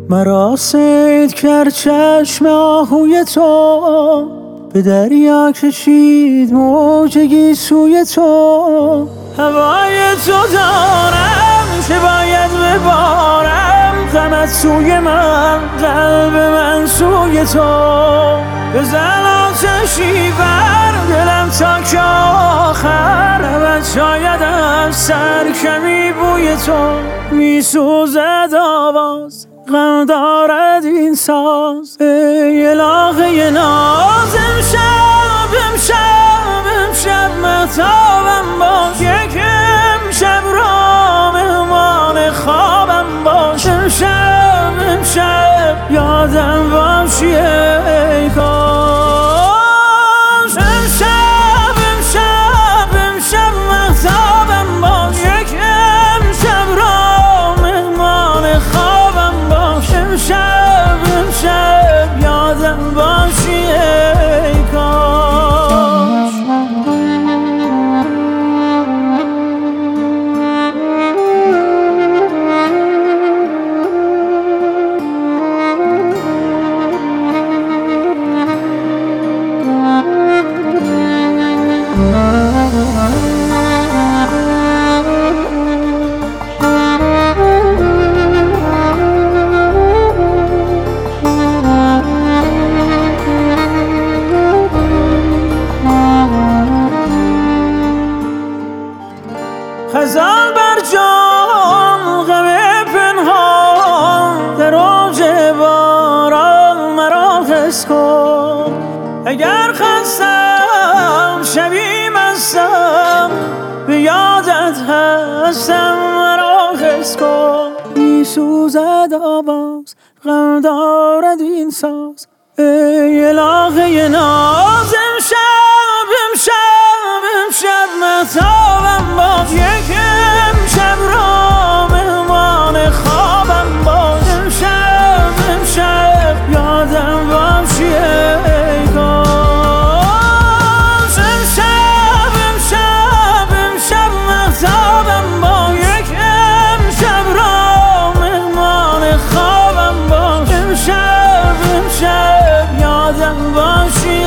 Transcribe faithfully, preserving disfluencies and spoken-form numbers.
مرا صید کرد چشم آهوی تو، به دریا کشید موج گیسوی تو. هوای تو دارم که باید ببارم، غمت سوی من، قلب من سوی تو. بزن آتشی بر دلم تا که آخر، ابد شاید از سر کمی بوی تو. میسوزد آواز، غم دارد این ساز، ای الهه ناز. امشب امشب امشب مهتابم باش، یک امشب را مهمان خوابم باش. امشب امشب یادم باشی ای کاش. امشب امشب امشب مهتابم باش، یک امشب را مهمان خوابم باش. امشب امشب یادم باشی ای کاش. خزان بر جان، غم پنهان، در اوج باران مرا حس کن. اگر خستم شبی مستم، به یادت هستم مرا حس کن. میسوزد آواز، غم دارد این ساز، ای الهه ناز. امشب امشب امشب مهتابم باش، یک امشب را مهمان خوابم باش. امشب امشب یادم باشی ای کاش. امشب امشب امشب مهتابم باش، یک امشب را مهمان خوابم باش. امشب امشب یادم باشی